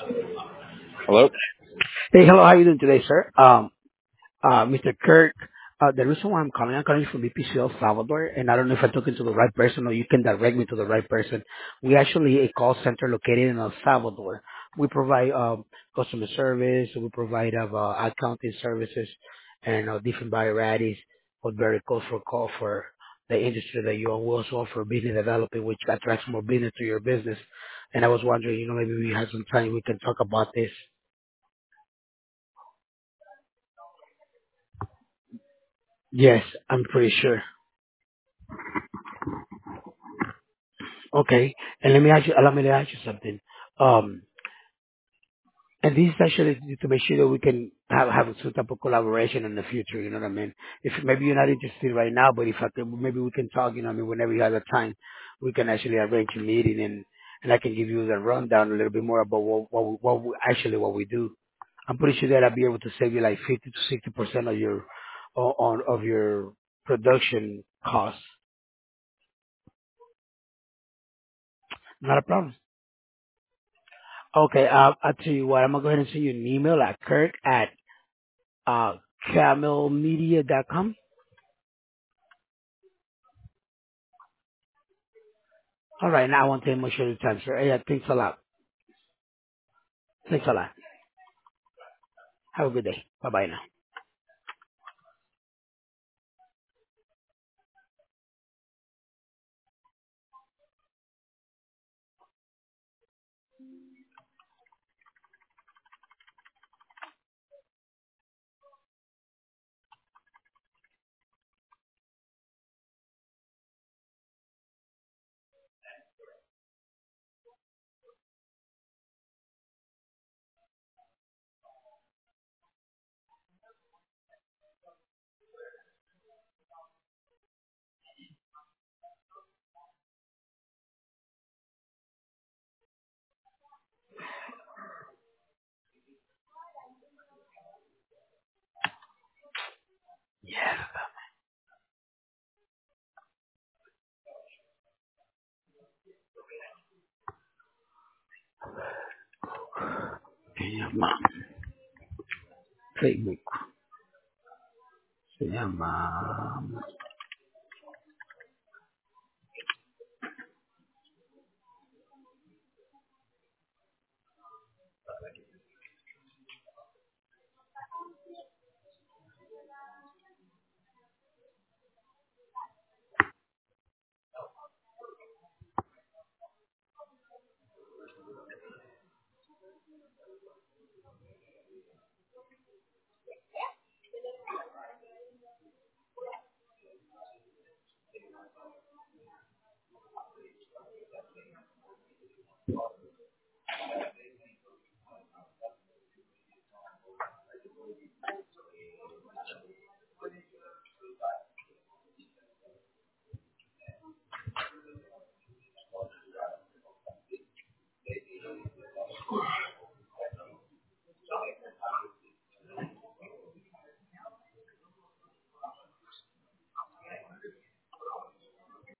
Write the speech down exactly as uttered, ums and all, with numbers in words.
Hello? Hey, hello. How are you doing today, sir? Um, uh, mister Kirk, uh, the reason why I'm calling, I'm calling from B P C El Salvador, and I don't know if I'm talking to the right person or you can direct me to the right person. We actually a call center located in El Salvador. We provide um, customer service, we provide uh, uh, accounting services, and uh, different varieties of very close for call for the industry that you are. We also offer business development, which attracts more business to your business. And I was wondering, you know, maybe we have some time we can talk about this. Yes, I'm pretty sure. Okay. And let me ask you, allow me to ask you something. Um, and this is actually to make sure that we can have, have some type of collaboration in the future, you know what I mean? If maybe you're not interested right now, but if I could, maybe we can talk, you know what I mean, whenever you have the time, we can actually arrange a meeting and, and I can give you the rundown a little bit more about what, what, we- what we, actually what we do. I'm pretty sure that I'll be able to save you like fifty to sixty percent of your, o- on, of your production costs. Not a problem. Okay, uh, I'll tell you what, I'm gonna go ahead and send you an email at Kirk at uh camel media dot com. All right, now I won't take much of your time, sir. Yeah, thanks a lot. Thanks a lot. Have a good day. Bye bye now. Yeah. Se llama Facebook. Se llama